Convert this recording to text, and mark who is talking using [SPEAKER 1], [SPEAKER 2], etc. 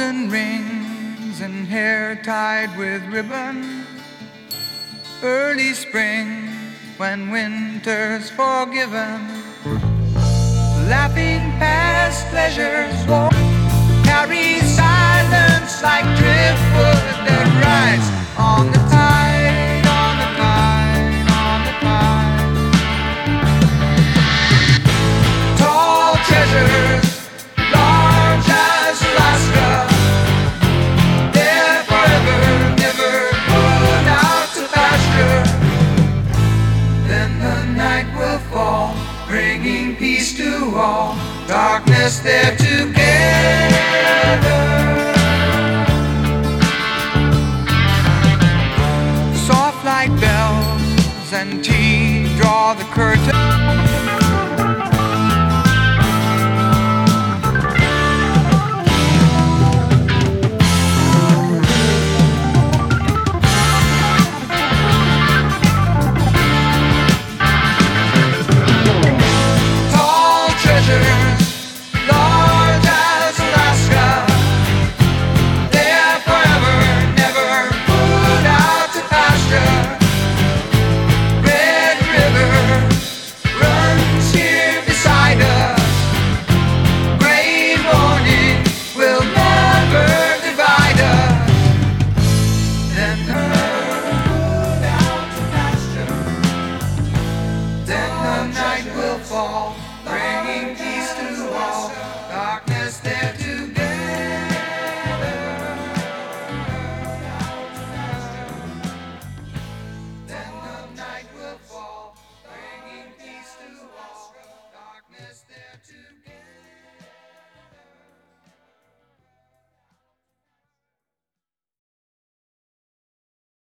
[SPEAKER 1] golden rings and hair tied with ribbon. Early spring, when winter's forgiven, laughing past pleasures walk, carry silence like driftwood that rides on the tide, on the tide, on the tide. Tall treasures, large as Alaska, they're forever, never put out to pasture. Then the night will fall, bringing peace to all, darkness there together. Soft like bells and tea draw the curtain.